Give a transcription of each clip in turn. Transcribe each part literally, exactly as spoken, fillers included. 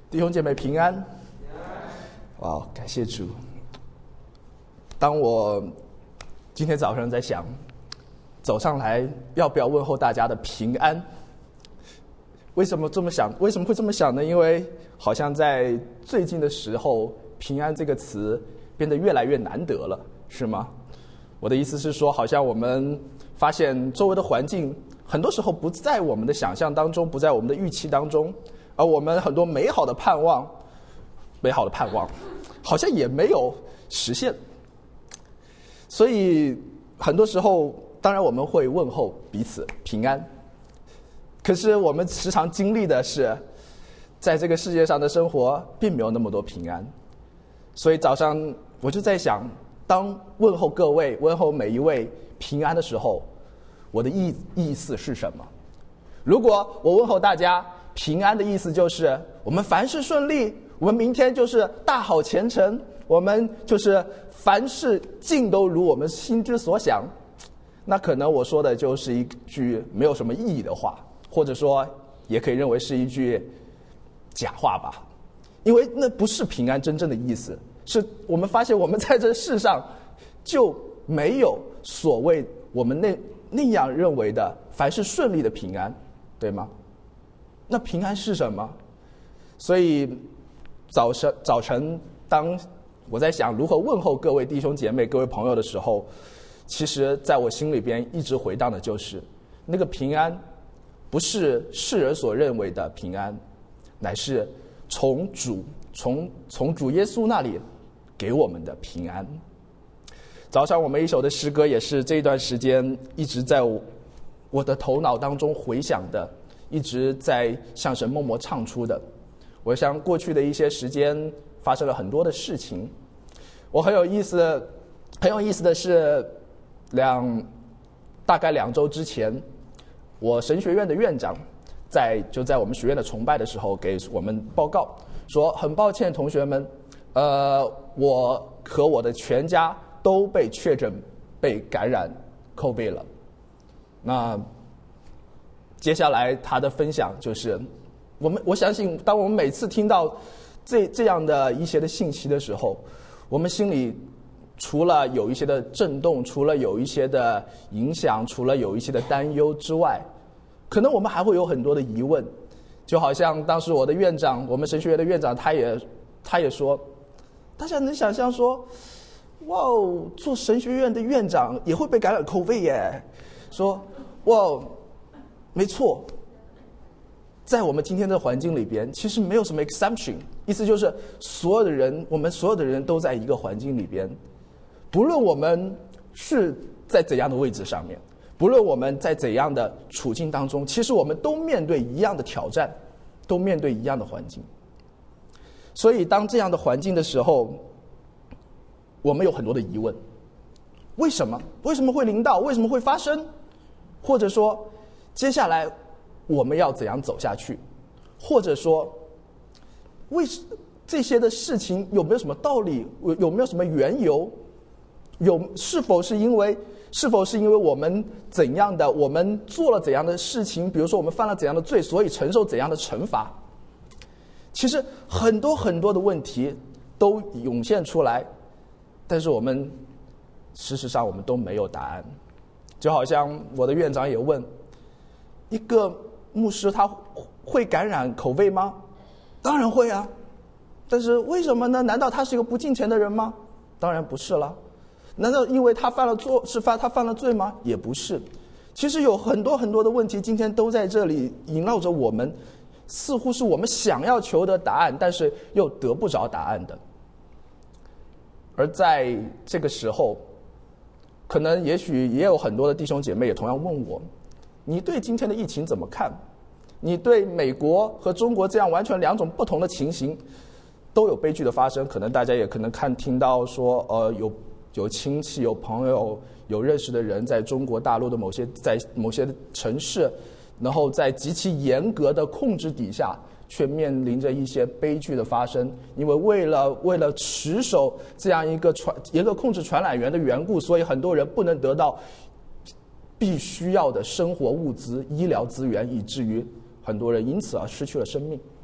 弟兄姐妹平安。哇，感谢主。当我今天早上在想走上来要不要问候大家的平安，为什么这么想？为什么会这么想呢？因为好像在最近的时候，平安这个词变得越来越难得了，是吗？我的意思是说，好像我们发现周围的环境很多时候不在我们的想象当中，不在我们的预期当中，而我们很多美好的盼望美好的盼望好像也没有实现。所以很多时候当然我们会问候彼此平安，可是我们时常经历的是在这个世界上的生活并没有那么多平安。所以早上我就在想，当问候各位问候每一位平安的时候，我的意意思是什么？如果我问候大家平安的意思就是我们凡事顺利，我们明天就是大好前程，我们就是凡事尽都如我们心之所想，那可能我说的就是一句没有什么意义的话，或者说也可以认为是一句假话吧。因为那不是平安真正的意思，是我们发现我们在这世上就没有所谓我们那那样认为的凡事顺利的平安，对吗？那平安是什么？所以早晨早晨当我在想如何问候各位弟兄姐妹各位朋友的时候，其实在我心里边一直回荡的就是那个平安不是世人所认为的平安，乃是从主从从主耶稣那里给我们的平安。早上我们一首的诗歌也是这一段时间一直在我我的头脑当中回响的，一直在向神默默唱出的。我想过去的一些时间发生了很多的事情，我很有意思的很有意思的是两大概两周之前，我神学院的院长在就在我们学院的崇拜的时候给我们报告说，很抱歉同学们，呃，我和我的全家都被确诊被感染 COVID 了。那接下来他的分享就是，我们我相信当我们每次听到这这样的一些的信息的时候，我们心里除了有一些的震动，除了有一些的影响，除了有一些的担忧之外，可能我们还会有很多的疑问。就好像当时我的院长，我们神学院的院长，他也他也说，大家能想象说，哇哦，做神学院的院长也会被感染 COVID 耶？说，哇，没错，在我们今天的环境里边，其实没有什么 exception， 意思就是所有的人，我们所有的人都在一个环境里边，不论我们是在怎样的位置上面，不论我们在怎样的处境当中，其实我们都面对一样的挑战，都面对一样的环境。所以当这样的环境的时候，我们有很多的疑问，为什么为什么会临到，为什么会发生，或者说接下来我们要怎样走下去，或者说为这些的事情有没有什么道理，有没有什么缘由，有是否是因为是否是因为我们怎样的我们做了怎样的事情，比如说我们犯了怎样的罪，所以承受怎样的惩罚。其实很多很多的问题都涌现出来，但是我们事实上我们都没有答案。就好像我的院长也问，一个牧师他会感染口味吗？当然会啊，但是为什么呢？难道他是一个不敬虔的人吗？当然不是了。难道因为他犯了错是犯他犯了罪吗？也不是。其实有很多很多的问题今天都在这里萦绕着我们，似乎是我们想要求的答案，但是又得不着答案的。而在这个时候，可能也许也有很多的弟兄姐妹也同样问我，你对今天的疫情怎么看？你对美国和中国这样完全两种不同的情形都有悲剧的发生，可能大家也可能看听到说呃有有亲戚有朋友有认识的人在中国大陆的某些在某些城市，然后在极其严格的控制底下却面临着一些悲剧的发生。因为为了为了持守这样一个传严格控制传染源的缘故，所以很多人不能得到必须要的生活物资医疗资源，以至于很多人因此而失去了生命。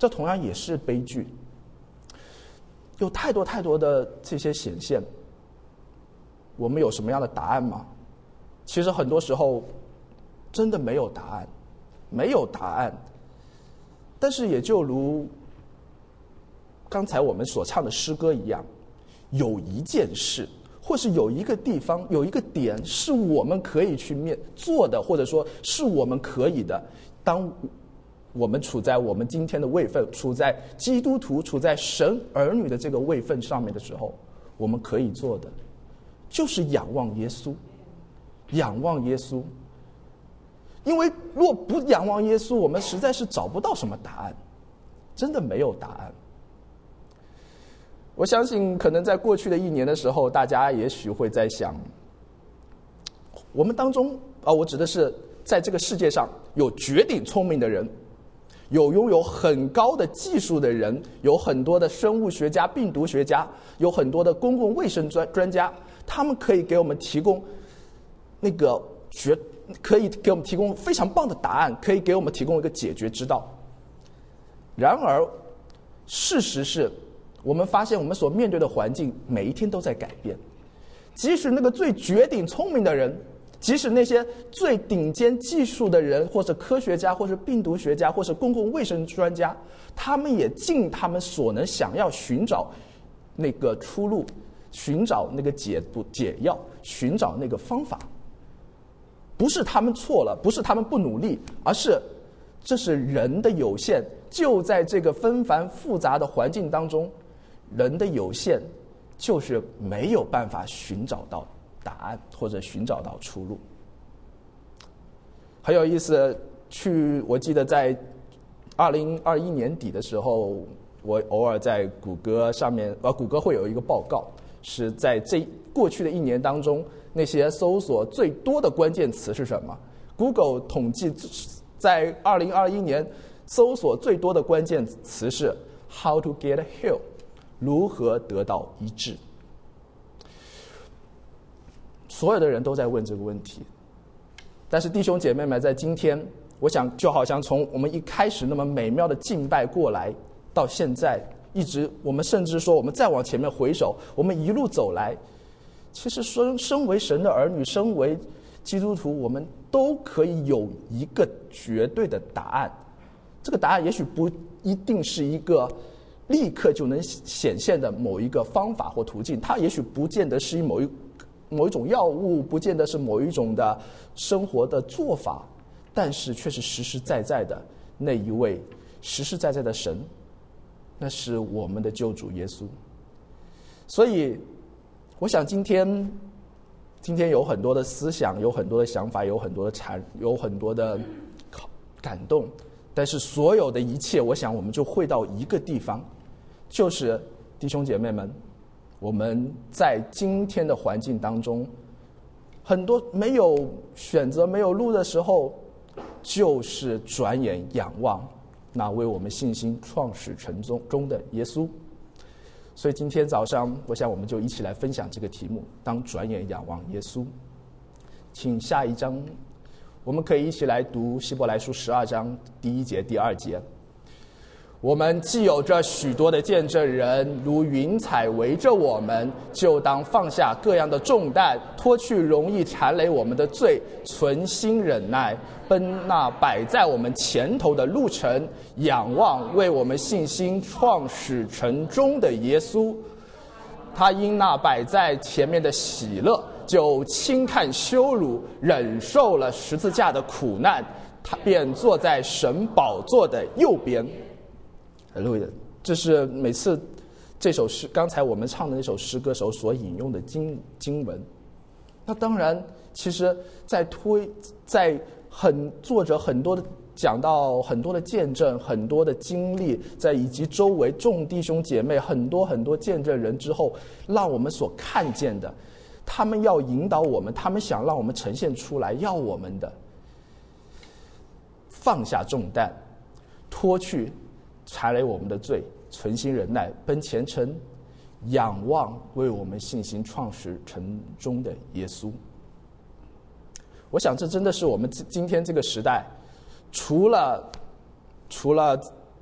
这同样也是悲剧。有太多太多的这些显现，我们有什么样的答案吗？其实很多时候真的没有答案，没有答案。但是也就如刚才我们所唱的诗歌一样，有一件事，或是有一个地方，有一个点是我们可以去面做的，或者说是我们可以的。当我们处在我们今天的位分，处在基督徒、处在神儿女的这个位分上面的时候，我们可以做的就是仰望耶稣，仰望耶稣。因为若不仰望耶稣，我们实在是找不到什么答案，真的没有答案。我相信可能在过去的一年的时候，大家也许会在想，我们当中啊，我指的是在这个世界上有绝顶聪明的人，有拥有很高的技术的人，有很多的生物学家、病毒学家，有很多的公共卫生专专家，他们可以给我们提供那个绝，可以给我们提供非常棒的答案，可以给我们提供一个解决之道。然而，事实是，我们发现我们所面对的环境每一天都在改变，即使那个最绝顶聪明的人，即使那些最顶尖技术的人，或者科学家，或者病毒学家，或者公共卫生专家，他们也尽他们所能想要寻找那个出路，寻找那个解毒解药，寻找那个方法。不是他们错了，不是他们不努力，而是这是人的有限，就在这个纷繁复杂的环境当中，人的有限就是没有办法寻找到答案，或者寻找到出路。很有意思，去我记得在二零二一年底的时候，我偶尔在谷歌上面，呃，谷歌会有一个报告，是在这过去的一年当中，那些搜索最多的关键词是什么？ Google 统计在二零二一年搜索最多的关键词是 How to get healed， 如何得到医治。所有的人都在问这个问题，但是弟兄姐妹们，在今天，我想就好像从我们一开始那么美妙的敬拜过来，到现在一直，我们甚至说我们再往前面回首，我们一路走来，其实身身为神的儿女，身为基督徒，我们都可以有一个绝对的答案。这个答案也许不一定是一个立刻就能显现的某一个方法或途径，它也许不见得是某一某一种药物，不见得是某一种的生活的做法，但是却是实实在在的那一位实实在在的神，那是我们的救主耶稣。所以我想今天今天有很多的思想，有很多的想法，有很多的禅，有很多的感动，但是所有的一切，我想我们就会到一个地方，就是弟兄姐妹们，我们在今天的环境当中，很多没有选择、没有路的时候，就是转眼仰望那为我们信心创始成终的耶稣。所以今天早上，我想我们就一起来分享这个题目：当转眼仰望耶稣。请下一章，我们可以一起来读希伯来书十二章第一节、第二节。我们既有着许多的见证人，如云彩围着我们，就当放下各样的重担，脱去容易缠累我们的罪，存心忍耐，奔那摆在我们前头的路程，仰望为我们信心创始成终的耶稣。他因那摆在前面的喜乐，就轻看羞辱，忍受了十字架的苦难，他便坐在神宝座的右边。这是每次这首诗，刚才我们唱的那首诗歌时候所引用的经经文。那当然，其实在推在很作者很多的讲到很多的见证，很多的经历，在以及周围众弟兄姐妹很多很多见证人之后，让我们所看见的，他们要引导我们，他们想让我们呈现出来，要我们的放下重担，脱去缠累我们的罪，存心忍耐，奔前程，仰望为我们信心创始成终的耶稣。我想这真的是我们今天这个时代，除了除了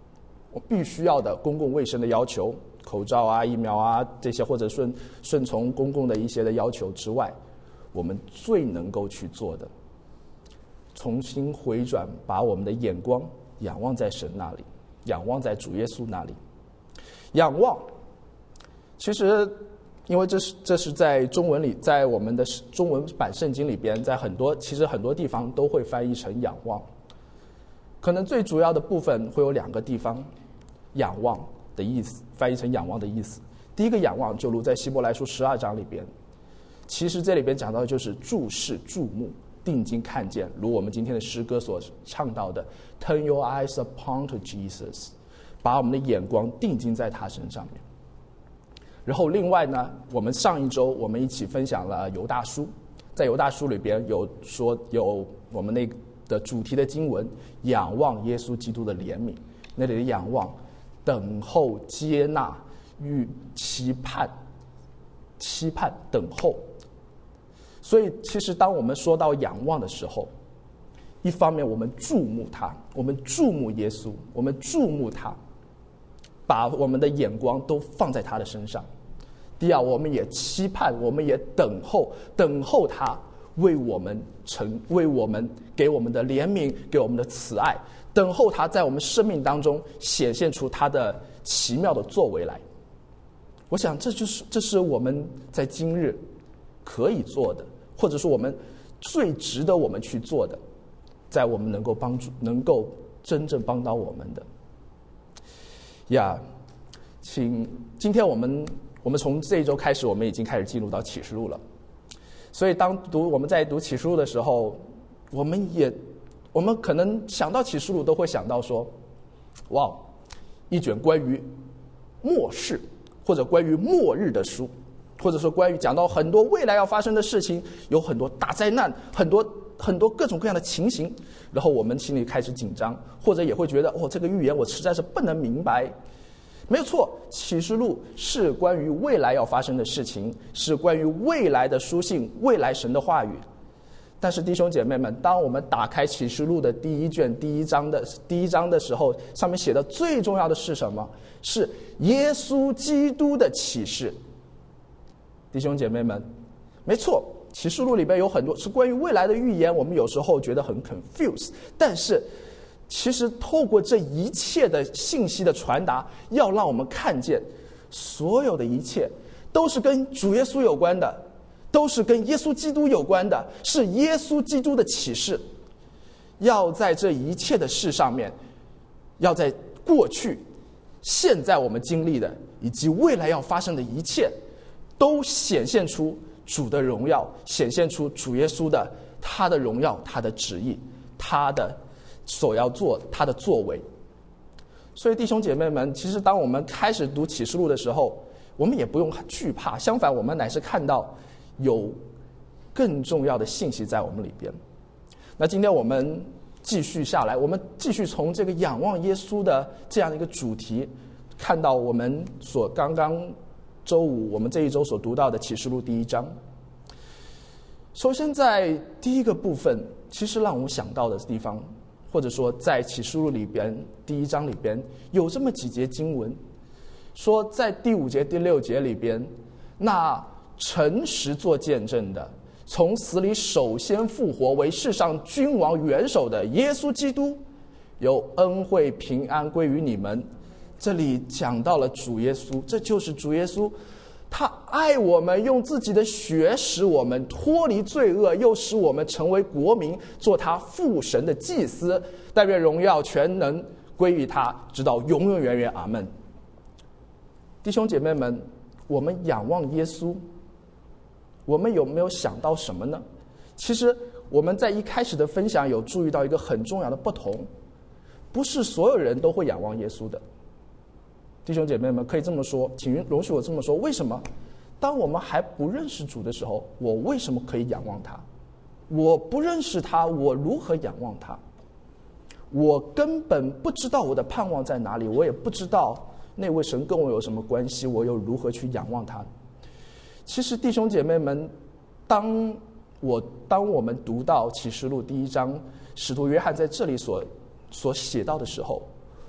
我必须要的公共卫生的要求，口罩啊、疫苗啊这些，或者顺顺从公共的一些的要求之外，我们最能够去做的，重新回转，把我们的眼光仰望在神那里，仰望在主耶稣那里。仰望，其实因为这是这是在中文里，在我们的中文版圣经里边，在很多其实很多地方都会翻译成仰望。可能最主要的部分会有两个地方，仰望的意思翻译成仰望的意思。第一个仰望就如在希伯来书十二章里边，其实这里边讲到的就是注视、注目、定睛看见，如我们今天的诗歌所唱到的 Turn your eyes upon to Jesus， 把我们的眼光定睛在他身上面。然后另外呢，我们上一周我们一起分享了犹大书，在犹大书里边有说有我们那个的主题的经文，仰望耶稣基督的怜悯，那里的仰望，等候、接纳、与期盼、期盼、等候。所以其实当我们说到仰望的时候，一方面我们注目他，我们注目耶稣，我们注目他，把我们的眼光都放在他的身上。第二，我们也期盼，我们也等候，等候他为我们成，为我们给我们的怜悯，给我们的慈爱，等候他在我们生命当中显现出他的奇妙的作为来。我想这就是这是我们在今日可以做的，或者说我们最值得我们去做的，在我们能够帮助能够真正帮到我们的呀。请今天我们我们从这一周开始，我们已经开始进入到启示录了。所以当读我们在读启示录的时候，我们也我们可能想到启示录都会想到说，哇，一卷关于末世或者关于末日的书，或者说关于讲到很多未来要发生的事情，有很多大灾难，很多很多各种各样的情形，然后我们心里开始紧张，或者也会觉得哦，这个预言我实在是不能明白。没有错，启示录是关于未来要发生的事情，是关于未来的书信，未来神的话语。但是弟兄姐妹们，当我们打开启示录的第一卷第一章的第一章的时候，上面写的最重要的是什么？是耶稣基督的启示。弟兄姐妹们，没错，启示录里边有很多是关于未来的预言，我们有时候觉得很 confused， 但是其实透过这一切的信息的传达，要让我们看见所有的一切都是跟主耶稣有关的，都是跟耶稣基督有关的，是耶稣基督的启示。要在这一切的事上面，要在过去、现在我们经历的以及未来要发生的一切，都显现出主的荣耀，显现出主耶稣的他的荣耀，他的旨意，他的所要做，他的作为。所以弟兄姐妹们，其实当我们开始读启示录的时候，我们也不用惧怕，相反我们乃是看到有更重要的信息在我们里边。那今天我们继续下来，我们继续从这个仰望耶稣的这样的一个主题，看到我们所刚刚周五我们这一周所读到的启示录第一章。首先在第一个部分，其实让我想到的地方，或者说在启示录里边第一章里边有这么几节经文，说在第五节第六节里边，那诚实做见证的，从死里首先复活，为世上君王元首的耶稣基督，有恩惠平安归于你们。这里讲到了主耶稣，这就是主耶稣，他爱我们，用自己的血使我们脱离罪恶，又使我们成为国民，做他父神的祭司。但愿荣耀全能归于他，直到永永远远。阿们。弟兄姐妹们，我们仰望耶稣，我们有没有想到什么呢？其实我们在一开始的分享有注意到一个很重要的不同，不是所有人都会仰望耶稣的。弟兄姐妹们，可以这么说，请容许我这么说，为什么当我们还不认识主的时候，我为什么可以仰望他？我不认识他，我如何仰望他？我根本不知道我的盼望在哪里，我也不知道那位神跟我有什么关系，我又如何去仰望他？其实弟兄姐妹们，当我当我们读到启示录第一章，使徒约翰在这里所所写到的时候，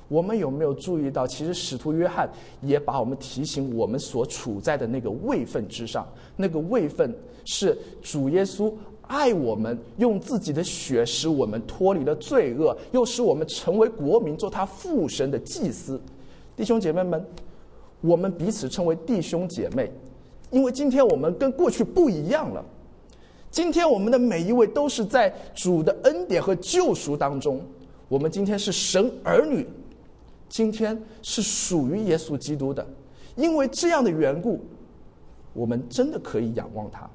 我们有没有注意到，其实使徒约翰也把我们提醒我们所处在的那个位分之上，那个位分是主耶稣爱我们，用自己的血使我们脱离了罪恶，又使我们成为国民，做他父神的祭司。弟兄姐妹们，我们彼此称为弟兄姐妹，因为今天我们跟过去不一样了。今天我们的每一位都是在主的恩典和救赎当中，我们今天是神儿女，今天是属于耶稣基督的。因为这样的缘故，我们真的可以仰望他。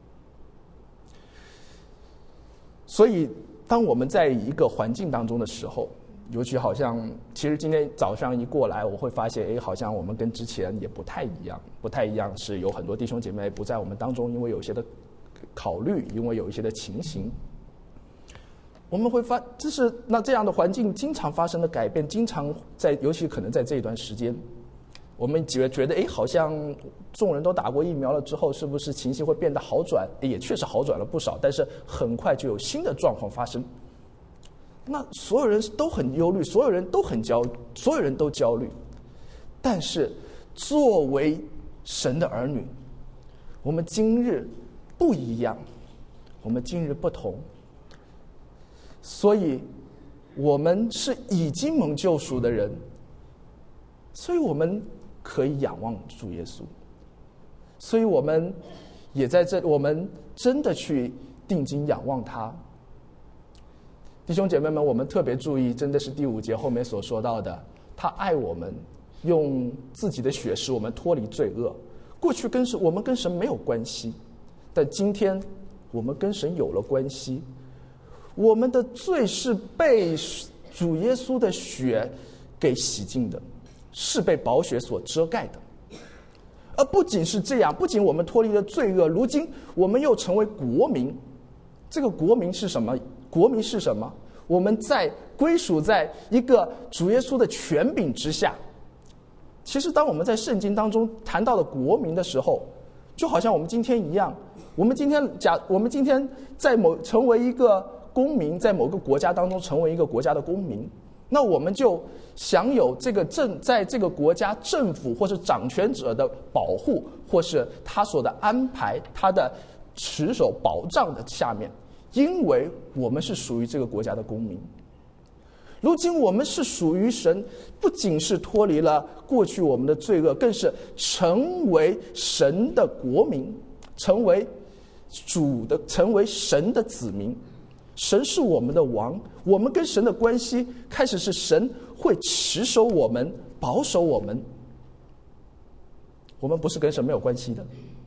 所以当我们在一个环境当中的时候，尤其好像其实今天早上一过来，我会发现，哎，好像我们跟之前也不太一样，不太一样是有很多弟兄姐妹不在我们当中，因为有些的考虑，因为有一些的情形，我们会发，这是那这样的环境经常发生的改变，经常在，尤其可能在这一段时间，我们觉觉得，哎，好像众人都打过疫苗了之后，是不是情形会变得好转？也确实好转了不少，但是很快就有新的状况发生。那所有人都很忧虑，所有人都很焦，所有人都焦虑。但是作为神的儿女，我们今日不一样，我们今日不同，所以我们是已经蒙救赎的人，所以我们可以仰望主耶稣，所以我们也在这，我们真的去定睛仰望他。弟兄姐妹们，我们特别注意，真的是第五节后面所说到的，他爱我们，用自己的血使我们脱离罪恶。过去跟神，我们跟神没有关系，但今天我们跟神有了关系。我们的罪是被主耶稣的血给洗净的，是被宝血所遮盖的。而不仅是这样，不仅我们脱离了罪恶，如今我们又成为国民。这个国民是什么？国民是什么？我们在归属在一个主耶稣的权柄之下。其实当我们在圣经当中谈到了国民的时候，就好像我们今天一样，我们今天假我们今天在某成为一个公民，在某个国家当中成为一个国家的公民，那我们就享有这个政在这个国家政府或是掌权者的保护，或是他所的安排，他的持守保障的下面，因为我们是属于这个国家的公民。如今我们是属于神，不仅是脱离了过去我们的罪恶，更是成为神的国民，成为主的，成为神的子民。神是我们的王，我们跟神的关系开始是神会持守我们，保守我们。我们不是跟神没有关系的，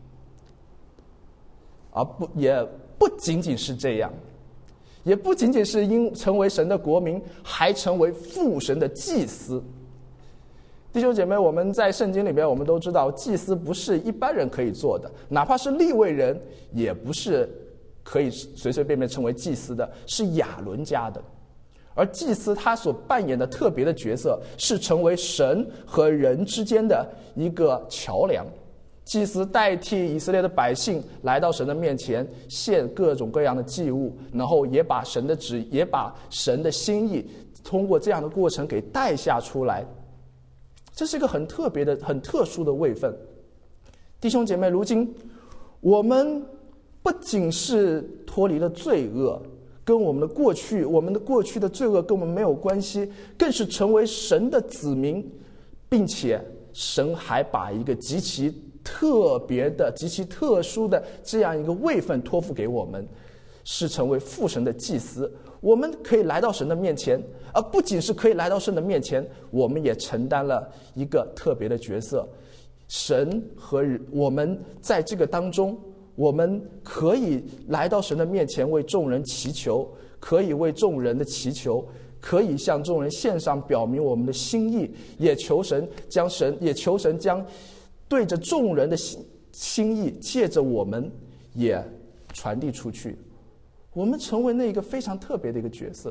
而不也不仅仅是这样，也不仅仅是因成为神的国民，还成为父神的祭司。弟兄姐妹，我们在圣经里面，我们都知道，祭司不是一般人可以做的，哪怕是利未人，也不是可以随随便便成为祭司的，是亚伦家的。而祭司他所扮演的特别的角色，是成为神和人之间的一个桥梁。祭司代替以色列的百姓来到神的面前，献各种各样的祭物，然后也把神的旨，也把神的心意通过这样的过程给带下出来。这是一个很特别的、很特殊的位分。弟兄姐妹，如今我们不仅是脱离了罪恶，跟我们的过去，我们的过去的罪恶跟我们没有关系，更是成为神的子民，并且神还把一个极其特别的、极其特殊的这样一个位分托付给我们，是成为父神的祭司。我们可以来到神的面前，而不仅是可以来到神的面前，我们也承担了一个特别的角色。神和我们在这个当中，我们可以来到神的面前为众人祈求，可以为众人的祈求，可以向众人献上表明我们的心意，也求神将神也求神将对着众人的心心意借着我们也传递出去。我们成为那一个非常特别的一个角色。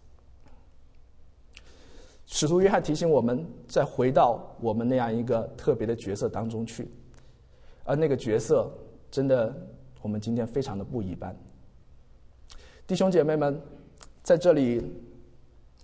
使徒约翰提醒我们，再回到我们那样一个特别的角色当中去，而那个角色真的我们今天非常的不一般。弟兄姐妹们，在这里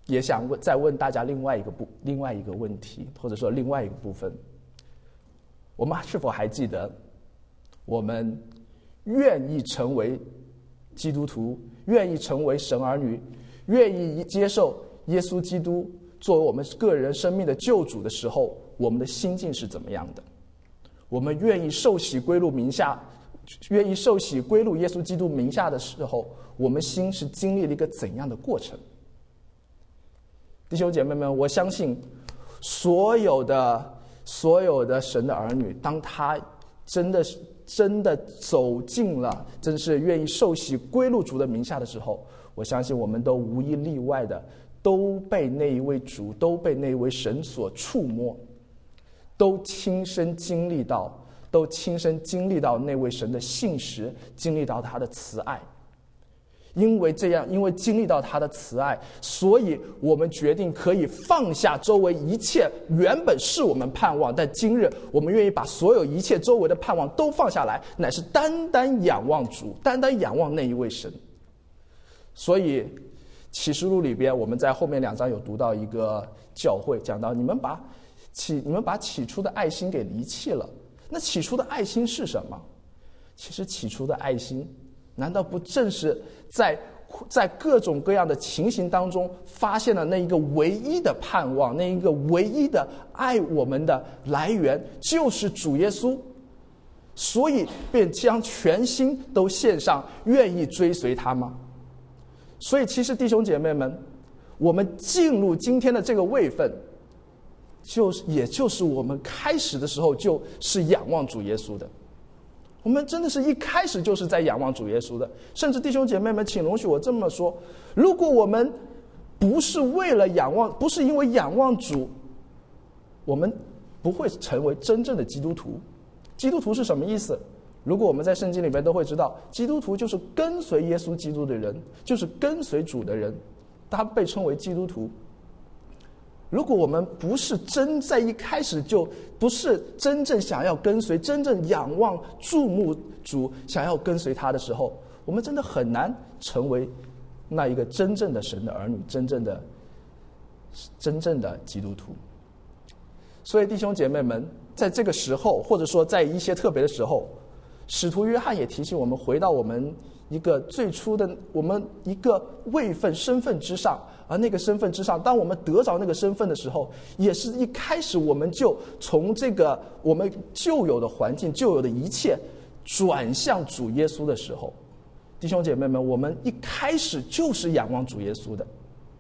也想问再问大家另外一个部另外一个问题，或者说另外一个部分，我们是否还记得，我们愿意成为基督徒，愿意成为神儿女，愿意接受耶稣基督作为我们个人生命的救主的时候，我们的心境是怎么样的？我们愿意受洗归入名下，愿意受洗归入耶稣基督名下的时候，我们心是经历了一个怎样的过程？弟兄姐妹们，我相信所有的所有的神的儿女，当他真的真的走进了，真是愿意受洗归入主的名下的时候，我相信我们都无一例外的都被那一位主，都被那一位神所触摸，都亲身经历到，都亲身经历到那位神的信实，经历到他的慈爱。因为这样，因为经历到他的慈爱，所以我们决定可以放下周围一切原本是我们盼望，但今日我们愿意把所有一切周围的盼望都放下来，乃是单单仰望主，单单仰望那一位神。所以启示录里边，我们在后面两章有读到一个教会，讲到你们把起你们把起初的爱心给离弃了。那起初的爱心是什么？其实起初的爱心难道不正是在在各种各样的情形当中发现了那一个唯一的盼望，那一个唯一的爱我们的来源就是主耶稣，所以便将全心都献上，愿意追随他吗？所以其实弟兄姐妹们，我们进入今天的这个位分，就是也就是我们开始的时候就是仰望主耶稣的。我们真的是一开始就是在仰望主耶稣的。甚至弟兄姐妹们，请容许我这么说，如果我们不是为了仰望，不是因为仰望主，我们不会成为真正的基督徒。基督徒是什么意思？如果我们在圣经里面都会知道，基督徒就是跟随耶稣基督的人，就是跟随主的人，他被称为基督徒。如果我们不是真在一开始就不是真正想要跟随，真正仰望注目主，想要跟随他的时候，我们真的很难成为那一个真正的神的儿女，真正的真正的基督徒。所以弟兄姐妹们，在这个时候，或者说在一些特别的时候，使徒约翰也提醒我们回到我们一个最初的我们一个位分身份之上，而那个身份之上，当我们得着那个身份的时候，也是一开始我们就从这个我们旧有的环境，旧有的一切转向主耶稣的时候，弟兄姐妹们，我们一开始就是仰望主耶稣的。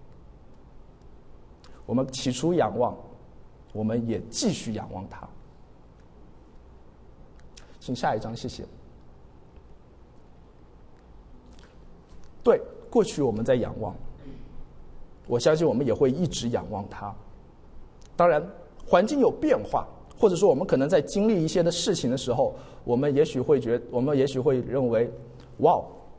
我们起初仰望，我们也继续仰望他。请下一章，谢谢。对，过去我们在仰望，我相信我们也会一直仰望他。当然环境有变化，或者说我们可能在经历一些的事情的时候，我们也许会觉我们也许会认为，哇，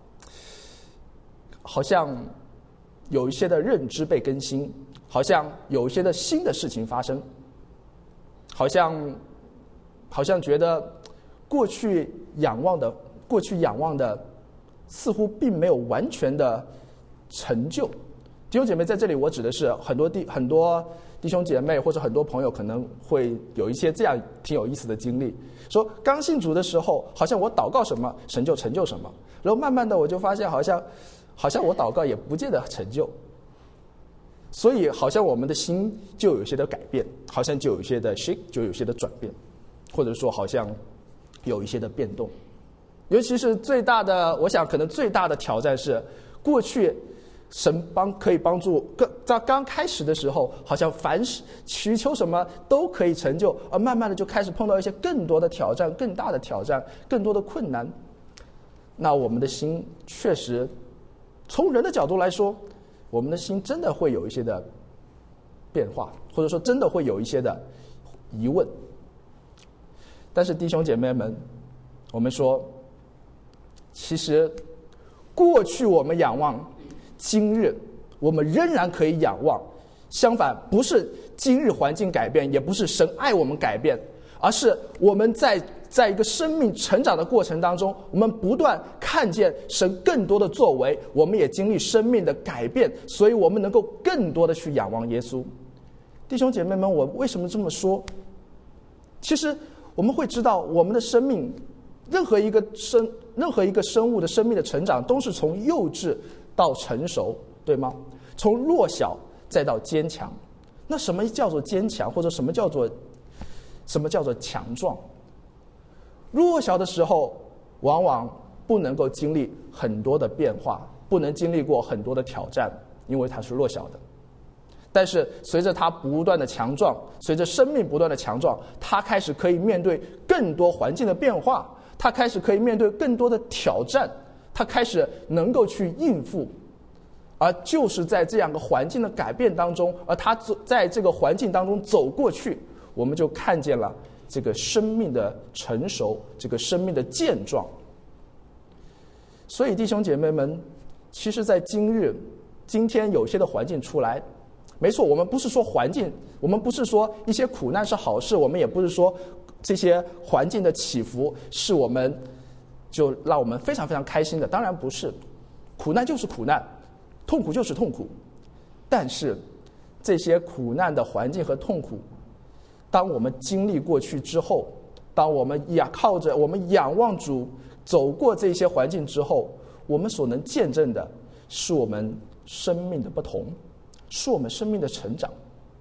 好像有一些的认知被更新，好像有一些的新的事情发生，好像好像觉得过去仰望的过去仰望的似乎并没有完全的成就。弟兄姐妹，在这里我指的是很多弟很多弟兄姐妹或者很多朋友可能会有一些这样挺有意思的经历，说刚信主的时候，好像我祷告什么神就成就什么，然后慢慢的我就发现好像好像我祷告也不见得成就，所以好像我们的心就有一些的改变，好像就有一些的 shake， 就有一些的转变，或者说好像有一些的变动。尤其是最大的，我想可能最大的挑战是，过去神帮可以帮助，在刚开始的时候，好像凡事祈求什么都可以成就，而慢慢的就开始碰到一些更多的挑战，更大的挑战，更多的困难。那我们的心确实，从人的角度来说，我们的心真的会有一些的变化，或者说真的会有一些的疑问。但是弟兄姐妹们，我们说，其实过去我们仰望，今日我们仍然可以仰望。相反，不是今日环境改变，也不是神爱我们改变，而是我们在在一个生命成长的过程当中，我们不断看见神更多的作为，我们也经历生命的改变，所以我们能够更多的去仰望耶稣。弟兄姐妹们，我为什么这么说？其实我们会知道，我们的生命，任何一个生任何一个生物的生命的成长，都是从幼稚到成熟，对吗？从弱小再到坚强。那什么叫做坚强，或者什么叫做什么叫做强壮？弱小的时候，往往不能够经历很多的变化，不能经历过很多的挑战，因为它是弱小的。但是随着他不断的强壮，随着生命不断的强壮，他开始可以面对更多环境的变化，他开始可以面对更多的挑战，他开始能够去应付。而就是在这样的环境的改变当中，而他在这个环境当中走过去，我们就看见了这个生命的成熟，这个生命的健壮。所以弟兄姐妹们，其实在今日今天有些的环境出来，没错，我们不是说环境，我们不是说一些苦难是好事，我们也不是说这些环境的起伏是我们就让我们非常非常开心的，当然不是，苦难就是苦难，痛苦就是痛苦。但是这些苦难的环境和痛苦，当我们经历过去之后，当我们仰靠着我们仰望主走过这些环境之后，我们所能见证的是我们生命的不同，是我们生命的成长。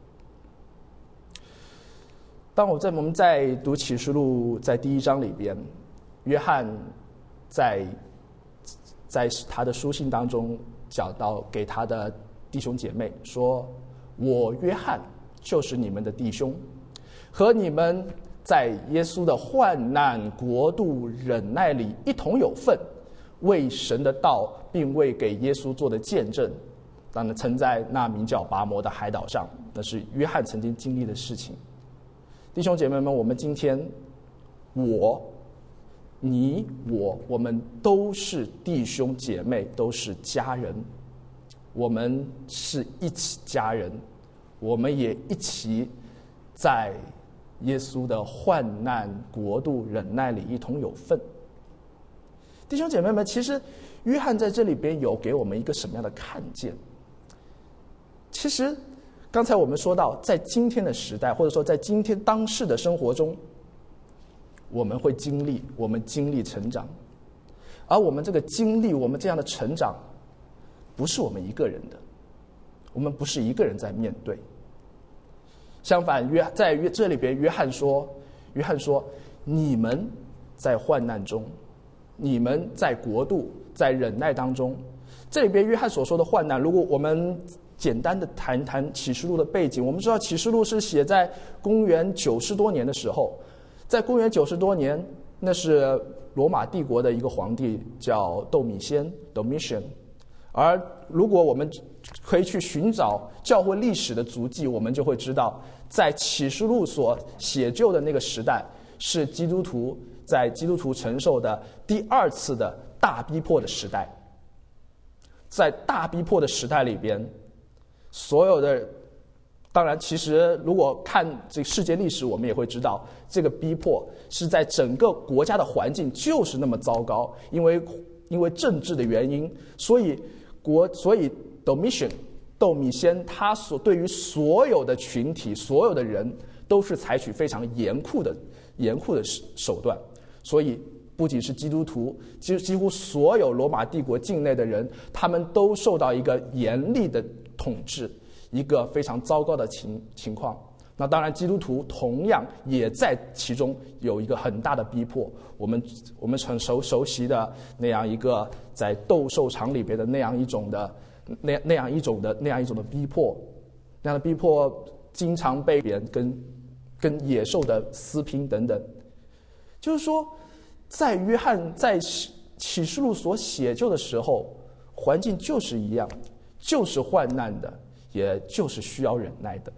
当我在我们在读启示录在第一章里边，约翰在在他的书信当中讲到给他的弟兄姐妹说，我约翰就是你们的弟兄，和你们在耶稣的患难国度忍耐里一同有份，为神的道并为给耶稣做的见证。当然曾在那名叫拔摩的海岛上，那是约翰曾经经历的事情。弟兄姐妹们，我们今天我你我我们都是弟兄姐妹，都是家人，我们是一起家人，我们也一起在耶稣的患难国度忍耐里一同有份。弟兄姐妹们，其实约翰在这里边有给我们一个什么样的看见？其实刚才我们说到，在今天的时代，或者说在今天当世的生活中，我们会经历我们经历成长，而我们这个经历我们这样的成长不是我们一个人的，我们不是一个人在面对。相反，约在约这里边约翰说约翰说你们在患难中，你们在国度在忍耐当中。这里边约翰所说的患难，如果我们简单的谈谈启示录的背景，我们知道启示录是写在公元九十多年的时候，在公元九十多年，那是罗马帝国的一个皇帝叫窦米先 Domitian。 而如果我们可以去寻找教会历史的足迹，我们就会知道，在启示录所写就的那个时代，是基督徒在基督徒承受的第二次的大逼迫的时代。在大逼迫的时代里边，所有的，当然其实如果看这个世界历史，我们也会知道，这个逼迫是在整个国家的环境就是那么糟糕，因为因为政治的原因，所以国所以 Domitian 窦米先他所对于所有的群体所有的人都是采取非常严酷的严酷的手段，所以不仅是基督徒，几几乎所有罗马帝国境内的人，他们都受到一个严厉的统治，一个非常糟糕的情情况。那当然基督徒同样也在其中有一个很大的逼迫，我们我们很熟熟悉的那样一个在斗兽场里边的那样一种的那那样一种的那样一种的逼迫，那样的逼迫经常被别人跟跟野兽的撕拼等等。就是说在约翰在启示录所写就的时候，环境就是一样，就是患难的，也就是需要忍耐的，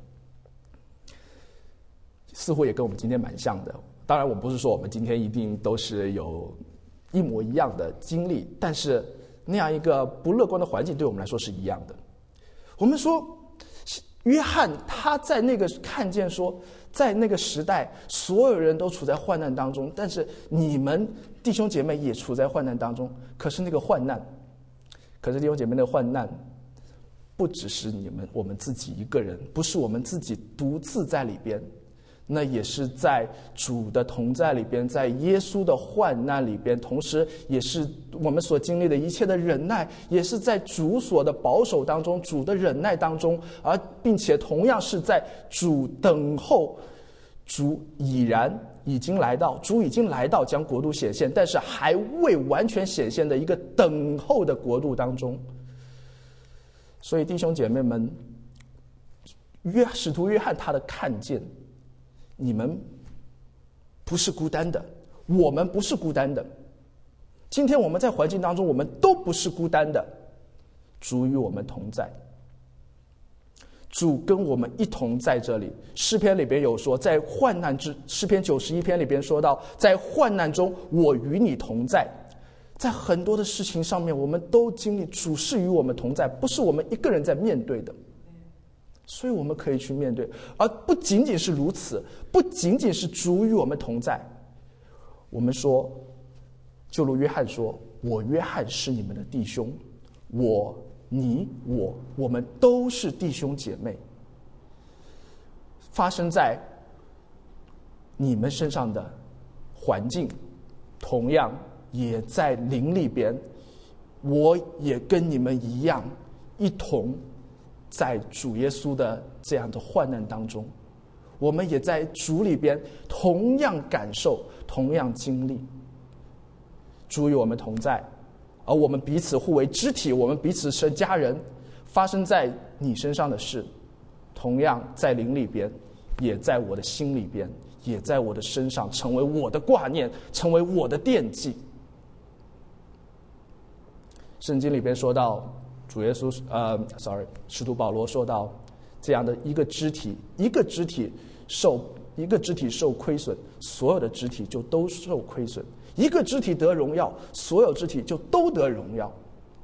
似乎也跟我们今天蛮像的。当然我们不是说我们今天一定都是有一模一样的经历，但是那样一个不乐观的环境对我们来说是一样的。我们说约翰他在那个看见说，在那个时代，所有人都处在患难当中，但是你们弟兄姐妹也处在患难当中。可是那个患难，可是弟兄姐妹的患难，不只是你们我们自己一个人，不是我们自己独自在里边，那也是在主的同在里边，在耶稣的患难里边，同时也是我们所经历的一切的忍耐，也是在主所的保守当中，主的忍耐当中，而并且同样是在主等候，主已然已经来到，主已经来到将国度显现，但是还未完全显现的一个等候的国度当中。所以弟兄姐妹们，约使徒约翰他的看见，你们不是孤单的，我们不是孤单的。今天我们在环境当中，我们都不是孤单的，主与我们同在，主跟我们一同在这里。诗篇里边有说，在患难之诗篇九十一篇里边说到，在患难中我与你同在。在很多的事情上面，我们都经历主是与我们同在，不是我们一个人在面对的，所以我们可以去面对。而不仅仅是如此，不仅仅是主与我们同在，我们说，就如约翰说，我约翰是你们的弟兄，我你我我们都是弟兄姐妹。发生在你们身上的环境，同样也在灵里边，我也跟你们一样，一同在主耶稣的这样的患难当中，我们也在主里边同样感受，同样经历。主与我们同在，而我们彼此互为肢体，我们彼此是家人。发生在你身上的事，同样在灵里边，也在我的心里边，也在我的身上，成为我的挂念，成为我的惦记。圣经里边说到，主耶稣呃 ，sorry， 使徒保罗说到，这样的一个肢体，一个肢体受一个肢体受亏损，所有的肢体就都受亏损；一个肢体得荣耀，所有肢体就都得荣耀。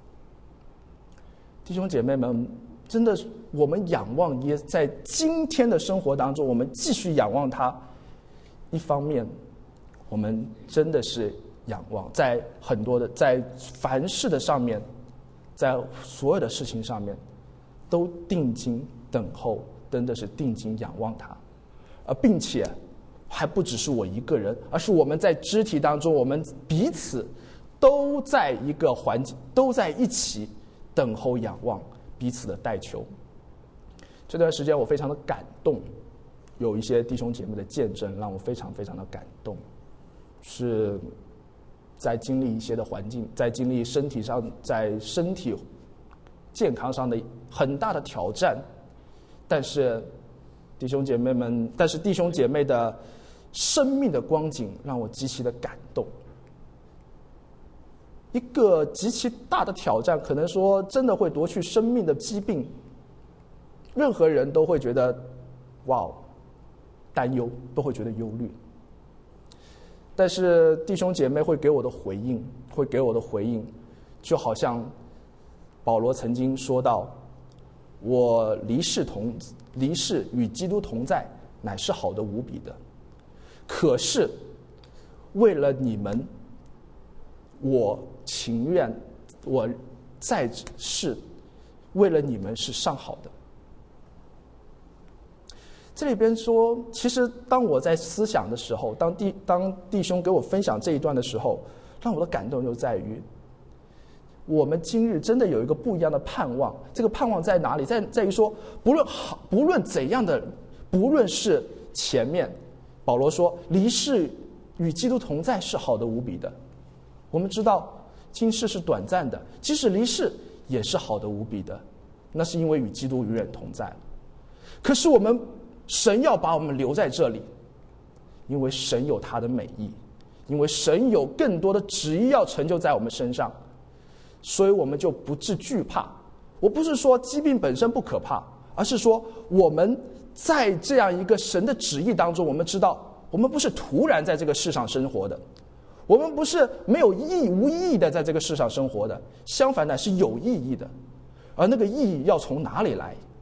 弟兄姐妹们，真的，我们仰望耶，在今天的生活当中，我们继续仰望他。一方面，我们真的是仰望，在很多的在凡事的上面，在所有的事情上面，都定睛等候，真的是定睛仰望他，而并且还不只是我一个人，而是我们在肢体当中，我们彼此都在一个环境，都在一起等候仰望彼此的代求。这段时间我非常的感动，有一些弟兄姐妹的见证让我非常非常的感动，是在经历一些的环境，在经历身体上，在身体健康上的很大的挑战，但是弟兄姐妹们，但是弟兄姐妹的生命的光景让我极其的感动。一个极其大的挑战，可能说真的会夺去生命的疾病，任何人都会觉得哇，担忧，都会觉得忧虑。但是弟兄姐妹会给我的回应，会给我的回应，就好像保罗曾经说到，我离世同离世与基督同在，乃是好的无比的。可是为了你们，我情愿我在世，为了你们是上好的。这里边说，其实当我在思想的时候，当弟当弟兄给我分享这一段的时候，让我的感动就在于，我们今日真的有一个不一样的盼望。这个盼望在哪里？在在于说，不论好，不论怎样的，不论是前面，保罗说离世与基督同在是好的无比的。我们知道今世是短暂的，即使离世也是好的无比的，那是因为与基督永远同在。可是我们神要把我们留在这里，因为神有他的美意，因为神有更多的旨意要成就在我们身上，所以我们就不致惧怕。我不是说疾病本身不可怕，而是说我们在这样一个神的旨意当中，我们知道我们不是突然在这个世上生活的，我们不是没有意义无意义的在这个世上生活的，相反呢是有意义的。而那个意义要从哪里来？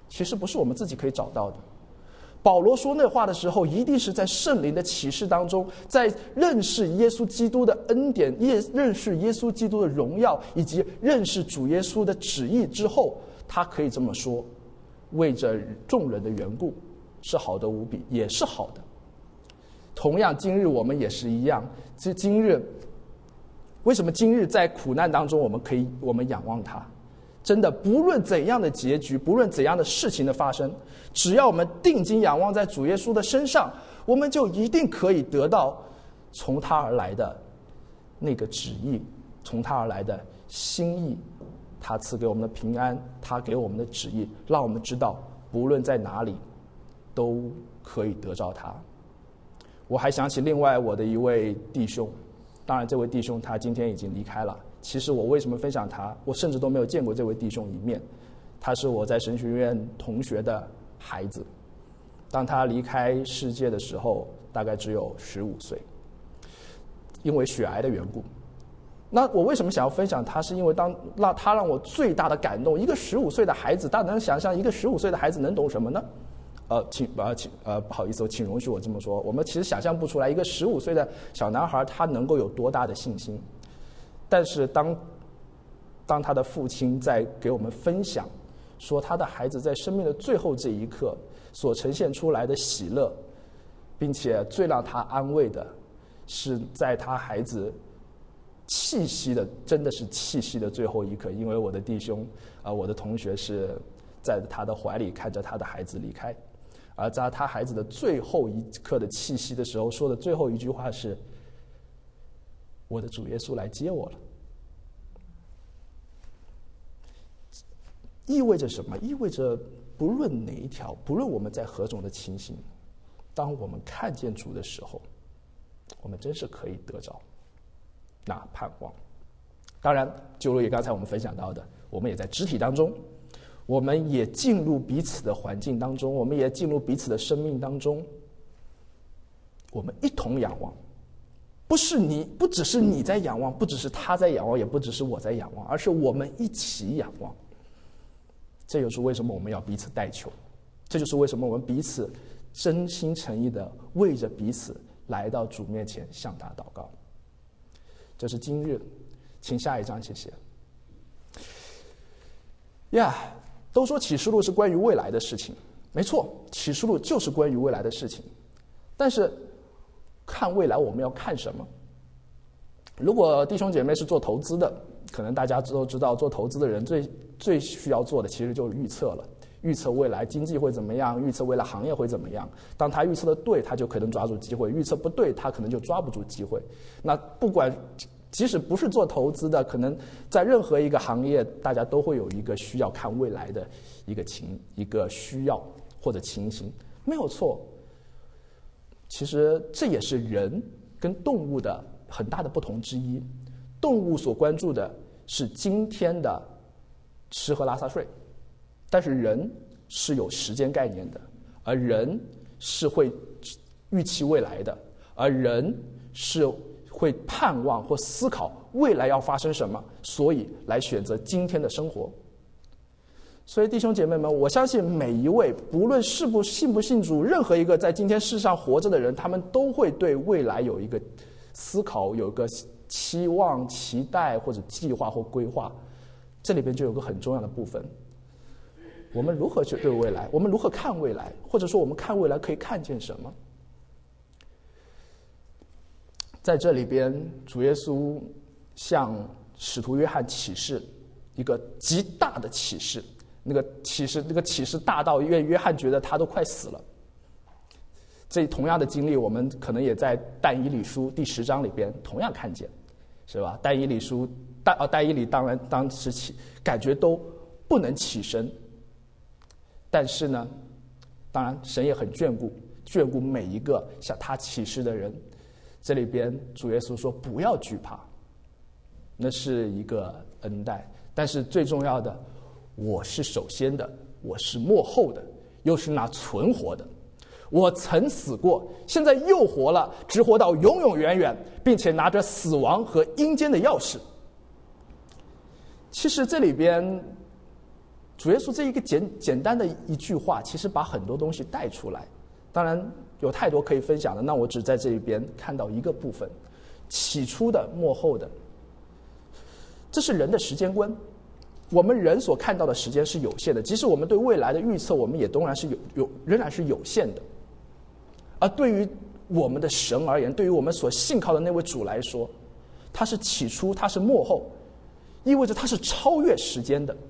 其实不是我们自己可以找到的。保罗说那话的时候，一定是在圣灵的启示当中，在认识耶稣基督的恩典、认识耶稣基督的荣耀，以及认识主耶稣的旨意之后，他可以这么说：为着众人的缘故，是好的无比，也是好的。同样，今日我们也是一样。其实今日，为什么今日在苦难当中，我们可以我们仰望他？真的，不论怎样的结局，不论怎样的事情的发生，只要我们定睛仰望在主耶稣的身上，我们就一定可以得到从他而来的那个旨意，从他而来的心意，他赐给我们的平安，他给我们的旨意，让我们知道不论在哪里都可以得着他。我还想起另外我的一位弟兄，当然这位弟兄他今天已经离开了。其实我为什么分享他，我甚至都没有见过这位弟兄一面。他是我在神学院同学的孩子，当他离开世界的时候大概只有十五岁，因为血癌的缘故。那我为什么想要分享他，是因为当让他让我最大的感动。一个十五岁的孩子，大家能想象一个十五岁的孩子能懂什么呢？呃，请呃请呃不好意思，请容许我这么说，我们其实想象不出来一个十五岁的小男孩他能够有多大的信心。但是当当他的父亲在给我们分享说他的孩子在生命的最后这一刻所呈现出来的喜乐，并且最让他安慰的是在他孩子气息的真的是气息的最后一刻，因为我的弟兄啊、呃，我的同学是在他的怀里看着他的孩子离开，而在他孩子的最后一刻的气息的时候说的最后一句话是：我的主耶稣来接我了。意味着什么？意味着不论哪一条，不论我们在何种的情形，当我们看见主的时候，我们真是可以得着那盼望。当然，就如刚才我们分享到的，我们也在肢体当中，我们也进入彼此的环境当中，我们也进入彼此的生命当中，我们一同仰望。不是你，不只是你在仰望，不只是他在仰望，也不只是我在仰望，而是我们一起仰望。这就是为什么我们要彼此代求，这就是为什么我们彼此真心诚意的为着彼此来到主面前向他祷告。这是今日，请下一章，谢谢。呀、yeah, 都说启示录是关于未来的事情，没错，启示录就是关于未来的事情。但是看未来我们要看什么？如果弟兄姐妹是做投资的，可能大家都知道，做投资的人最最需要做的其实就是预测了，预测未来经济会怎么样，预测未来行业会怎么样。当他预测的对，他就可能抓住机会；预测不对，他可能就抓不住机会。那不管即使不是做投资的，可能在任何一个行业，大家都会有一个需要看未来的一个情一个需要或者情形，没有错。其实这也是人跟动物的很大的不同之一。动物所关注的是今天的吃喝拉撒睡，但是人是有时间概念的，而人是会预期未来的，而人是会盼望或思考未来要发生什么，所以来选择今天的生活。所以弟兄姐妹们，我相信每一位不论是不信不信主，任何一个在今天世上活着的人，他们都会对未来有一个思考，有一个期望、期待或者计划或规划。这里边就有个很重要的部分，我们如何去对未来，我们如何看未来，或者说我们看未来可以看见什么。在这里边，主耶稣向使徒约翰启示一个极大的启示，那个启示那个启示大到约约翰觉得他都快死了。这同样的经历，我们可能也在但以理书第十章里边同样看见，是吧？但以理书但啊但以理当然当时起感觉都不能起身，但是呢，当然神也很眷顾眷顾每一个向他启示的人。这里边主耶稣说不要惧怕，那是一个恩待。但是最重要的，我是首先的，我是末后的，又是那存活的。我曾死过，现在又活了，直活到永永远远，并且拿着死亡和阴间的钥匙。其实这里边主耶稣这一个简简单的一句话，其实把很多东西带出来。当然有太多可以分享的，那我只在这一边看到一个部分：起初的、末后的。这是人的时间观。我们人所看到的时间是有限的，即使我们对未来的预测，我们也仍然是有有仍然是有限的。而对于我们的神而言，对于我们所信靠的那位主来说，他是起初，他是末后，意味着他是超越时间的。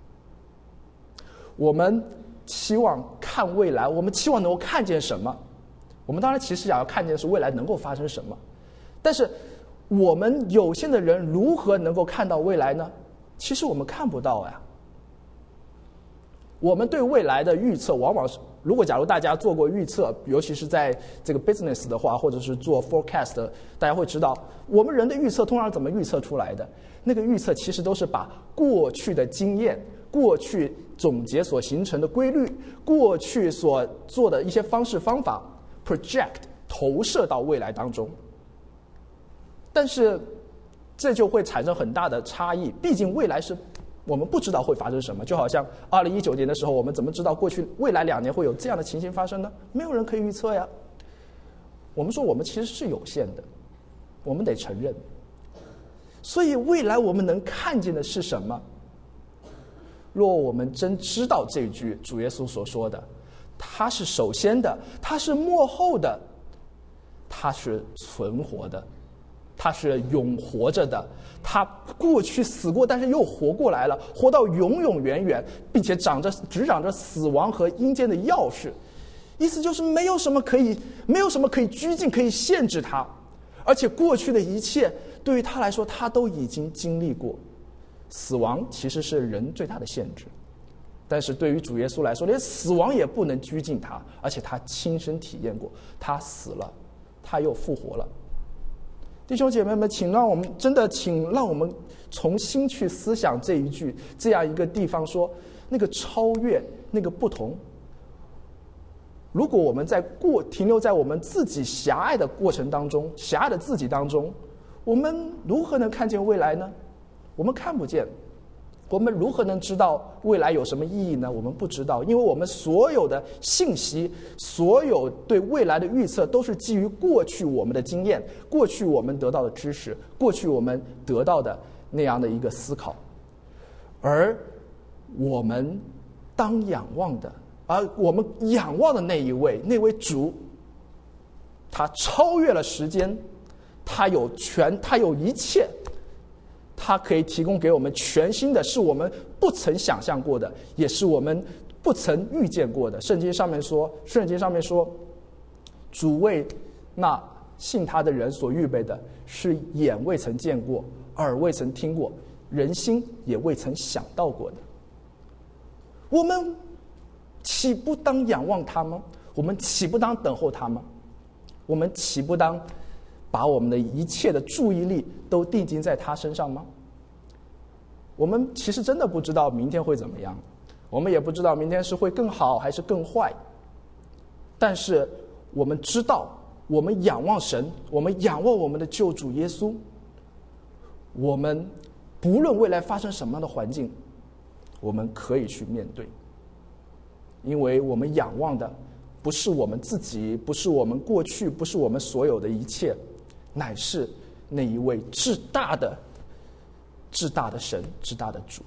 我们期望看未来，我们期望能够看见什么？我们当然其实想要看见的是未来能够发生什么，但是我们有限的人如何能够看到未来呢？其实我们看不到呀。我们对未来的预测，往往是，如果假如大家做过预测，尤其是在这个 business 的话，或者是做 forecast 的，大家会知道，我们人的预测通常怎么预测出来的？那个预测其实都是把过去的经验、过去总结所形成的规律、过去所做的一些方式方法 project 投射到未来当中。但是这就会产生很大的差异，毕竟未来是我们不知道会发生什么。就好像二零一九年的时候，我们怎么知道过去未来两年会有这样的情形发生呢？没有人可以预测呀。我们说我们其实是有限的，我们得承认。所以未来我们能看见的是什么？若我们真知道这句主耶稣所说的，他是首先的，他是末后的，他是存活的，他是永活着的，他过去死过，但是又活过来了，活到永永远远，并且掌着执掌着死亡和阴间的钥匙。意思就是没有什么可以没有什么可以拘禁，可以限制他，而且过去的一切对于他来说，他都已经经历过。死亡其实是人最大的限制，但是对于主耶稣来说，连死亡也不能拘禁他，而且他亲身体验过，他死了，他又复活了。弟兄姐妹们，请让我们真的，请让我们重新去思想这一句，这样一个地方说，那个超越，那个不同。如果我们在过停留在我们自己狭隘的过程当中，狭隘的自己当中，我们如何能看见未来呢？我们看不见。我们如何能知道未来有什么意义呢？我们不知道，因为我们所有的信息，所有对未来的预测，都是基于过去我们的经验，过去我们得到的知识，过去我们得到的那样的一个思考。而我们当仰望的，而我们仰望的那一位，那位主，他超越了时间，他有权，他有一切。它可以提供给我们全新的，是我们不曾想象过的，也是我们不曾遇见过的。圣经上面说，圣经上面说，主为那信他的人所预备的，是眼未曾见过，耳未曾听过，人心也未曾想到过的。我们岂不当仰望他吗？我们岂不当等候他吗？我们岂不当把我们的一切的注意力都定睛在他身上吗？我们其实真的不知道明天会怎么样，我们也不知道明天是会更好还是更坏，但是我们知道，我们仰望神，我们仰望我们的救主耶稣，我们不论未来发生什么样的环境，我们可以去面对，因为我们仰望的不是我们自己，不是我们过去，不是我们所有的一切，乃是那一位至大的至大的神，至大的主。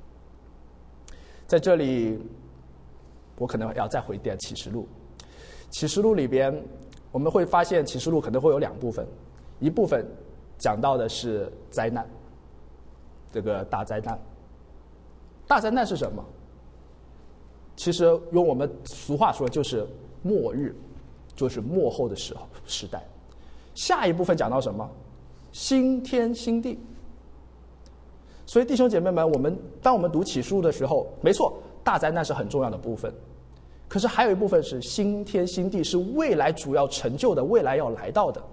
在这里我可能要再回点启示录。启示录里边我们会发现，启示录可能会有两部分，一部分讲到的是灾难，这个大灾难。大灾难是什么？其实用我们俗话说，就是末日，就是末后的时候时代。下一部分讲到什么？新天新地。所以弟兄姐妹们，我们当我们读启示录的时候，没错，大灾难是很重要的部分，可是还有一部分是新天新地，是未来主要成就的，未来要来到的。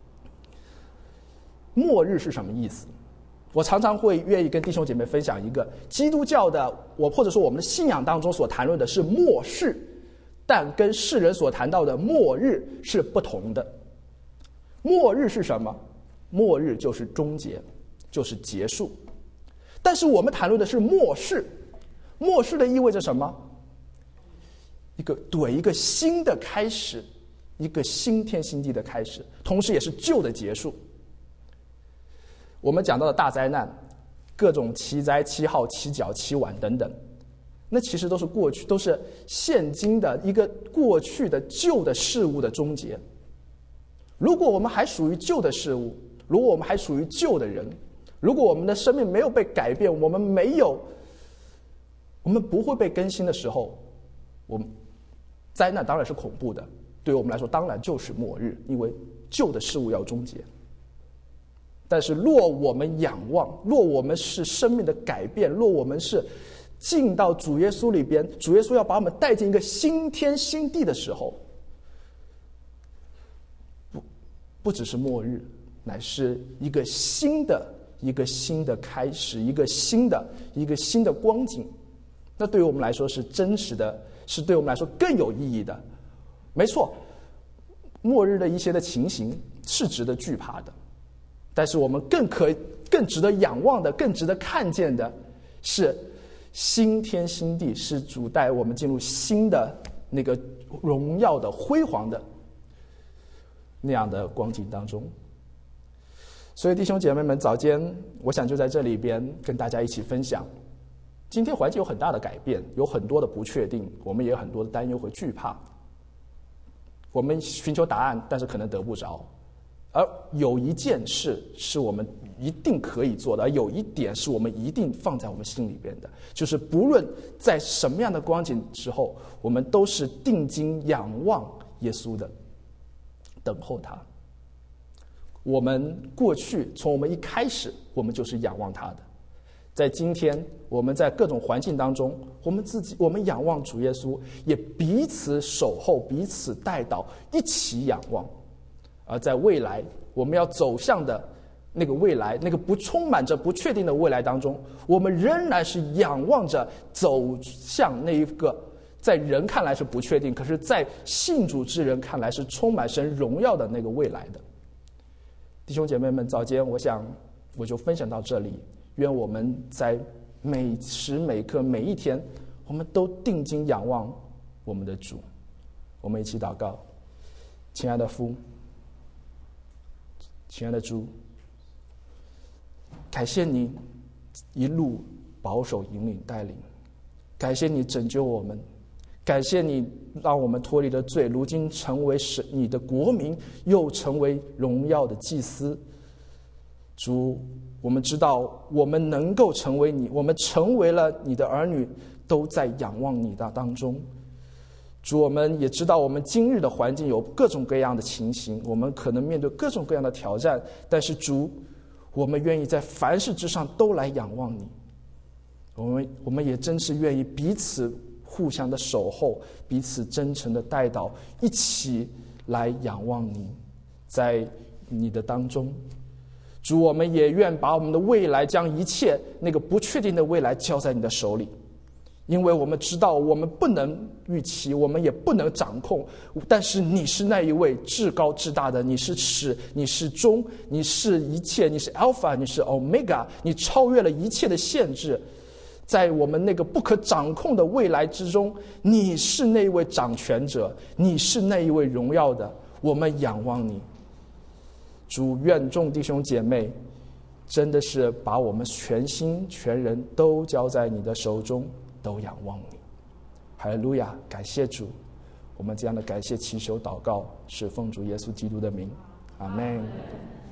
末日是什么意思？我常常会愿意跟弟兄姐妹分享一个基督教的，我或者说我们的信仰当中所谈论的是末世，但跟世人所谈到的末日是不同的。末日是什么？末日就是终结，就是结束。但是我们谈论的是末世， 末世的意味着什么？一个对一个新的开始，一个新天新地的开始，同时也是旧的结束。我们讲到的大灾难，各种奇灾、奇号、奇角、奇晚等等，那其实都是过去，都是现今的一个过去的旧的事物的终结。如果我们还属于旧的事物，如果我们还属于旧的人，如果我们的生命没有被改变，我们没有，我们不会被更新的时候，我们灾难当然是恐怖的，对于我们来说当然就是末日，因为旧的事物要终结。但是若我们仰望，若我们是生命的改变，若我们是进到主耶稣里边，主耶稣要把我们带进一个新天新地的时候，不不只是末日，乃是一个新的一个新的开始，一个新的一个新的光景。那对于我们来说是真实的，是对我们来说更有意义的。没错，末日的一些的情形是值得惧怕的，但是我们更可更值得仰望的，更值得看见的是新天新地，是主带我们进入新的那个荣耀的辉煌的那样的光景当中。所以弟兄姐妹们，早间我想就在这里边跟大家一起分享，今天环境有很大的改变，有很多的不确定，我们也有很多的担忧和惧怕，我们寻求答案，但是可能得不着。而有一件事是我们一定可以做的，而有一点是我们一定放在我们心里边的，就是不论在什么样的光景之后，我们都是定睛仰望耶稣的，等候他。我们过去从我们一开始，我们就是仰望他的。在今天，我们在各种环境当中，我们自己我们仰望主耶稣，也彼此守候，彼此带祷，一起仰望。而在未来我们要走向的那个未来，那个不充满着不确定的未来当中，我们仍然是仰望着走向那一个在人看来是不确定，可是在信主之人看来是充满神荣耀的那个未来的。弟兄姐妹们，早间我想我就分享到这里，愿我们在每时每刻每一天，我们都定睛仰望我们的主。我们一起祷告。亲爱的父，亲爱的主，感谢你一路保守引领带领，感谢你拯救我们，感谢你让我们脱离了罪，如今成为神你的国民，又成为荣耀的祭司。主，我们知道我们能够成为你，我们成为了你的儿女，都在仰望你的当中。主，我们也知道我们今日的环境有各种各样的情形，我们可能面对各种各样的挑战，但是主，我们愿意在凡事之上都来仰望你。我们我们也真是愿意彼此互相的守候，彼此真诚的代祷，一起来仰望你，在你的当中。主，我们也愿把我们的未来，将一切那个不确定的未来交在你的手里，因为我们知道我们不能预期，我们也不能掌控，但是你是那一位至高至大的，你是始，你是终，你是一切，你是 Alpha， 你是 Omega， 你超越了一切的限制。在我们那个不可掌控的未来之中，你是那一位掌权者，你是那一位荣耀的，我们仰望你。主，愿众弟兄姐妹真的是把我们全心全人都交在你的手中，都仰望你。哈利路亚，感谢主。我们这样的感谢祈求祷告是奉主耶稣基督的名，阿们。